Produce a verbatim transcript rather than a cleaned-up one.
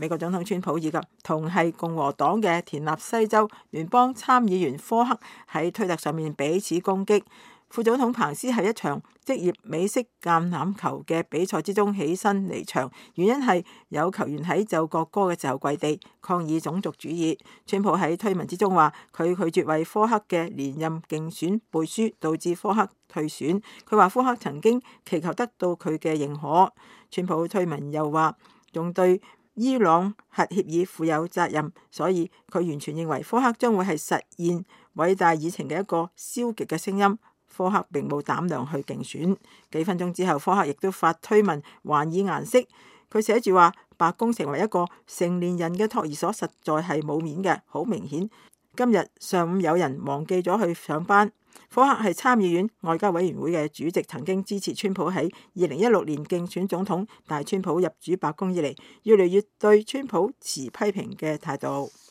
美國總統川普以及同係共和黨嘅田納西州聯邦參議員科克喺推特上面彼此攻擊。副總統彭斯喺一場職業美式橄欖球嘅比賽之中起身離場，原因係有球員喺奏國歌嘅時候跪地抗議種族主義。川普喺推文之中話佢拒絕為科克嘅連任競選背書，導致科克退選。佢話科克曾經祈求得到佢嘅認可。川普推文又話仲對伊朗核協議負有責任，所以佢完全認為科克將會係實現偉大議程嘅一個消極嘅聲音。科克並冇膽量去競選。幾分鐘之後，科克亦都發推文還以顏色。佢寫住話：白宮成為一個成年人嘅托兒所，實在係冇面嘅。好明顯，今日上午有人忘記咗去上班。科克係參議院外交委員會嘅主席，曾經支持川普喺二零一六年競選總統，但係川普入主白宮以嚟，越嚟越對川普持批評嘅態度。